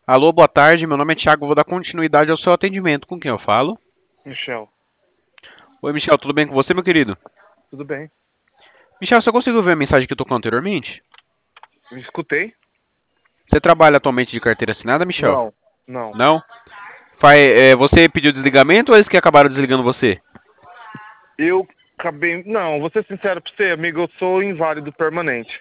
Alô, boa tarde. Meu nome é Thiago. Vou dar continuidade ao seu atendimento. Com quem eu falo? Michel, Oi, Michel. Tudo bem com você, meu querido? tudo bem? Michel, você conseguiu ver a mensagem que eu tocou anteriormente? Me escutei? Você trabalha atualmente de carteira assinada, Michel? Não, não. Não? Você pediu desligamento ou eles que acabaram desligando você? Eu acabei. Não, vou ser sincero pra você, amigo, eu sou inválido permanente.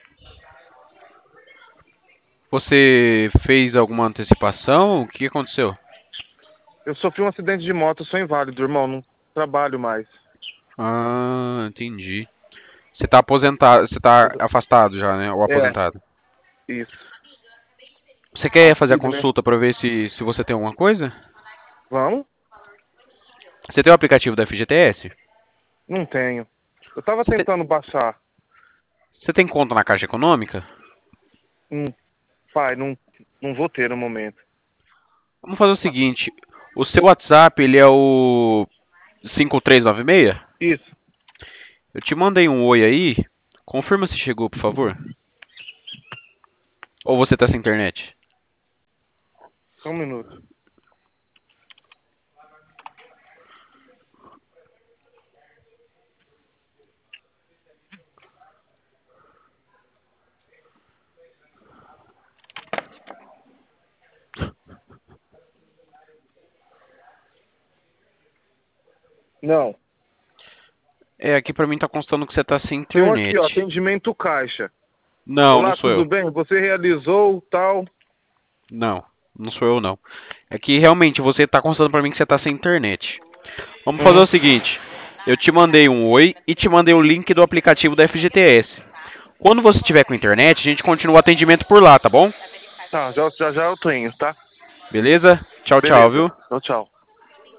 Você fez alguma antecipação? O que aconteceu? Eu sofri um acidente de moto, eu sou inválido, irmão, não trabalho mais. Ah, entendi. Você tá aposentado, você tá afastado já, né? Ou É, aposentado. isso. Você quer fazer a Auxílio, né? consulta para ver se você tem alguma coisa? Vamos? Você tem o aplicativo da FGTS? Não tenho. Eu tava Você tem, tentando baixar. você tem conta na Caixa Econômica? Hum, pai, não vou ter no momento. Vamos fazer o seguinte, o seu WhatsApp, ele é o 5396? Isso, Eu te mandei um oi aí. Confirma se chegou, por favor. Ou você tá sem internet? só um minuto. Não. Aqui pra mim tá constando que você tá sem Tem um aqui, ó, internet. atendimento caixa. Não, não Olá, sou tudo eu. bem? Você realizou tal? Não, não sou eu não. É que realmente você tá constando pra mim que você tá sem internet. Vamos fazer o Uhum. seguinte. Eu te mandei um oi e te mandei o link do aplicativo da FGTS. Quando você tiver com internet, a gente continua o atendimento por lá, tá bom? Tá, já eu tenho, tá? Beleza? Tchau, tchau, Beleza. viu? Tchau, tchau.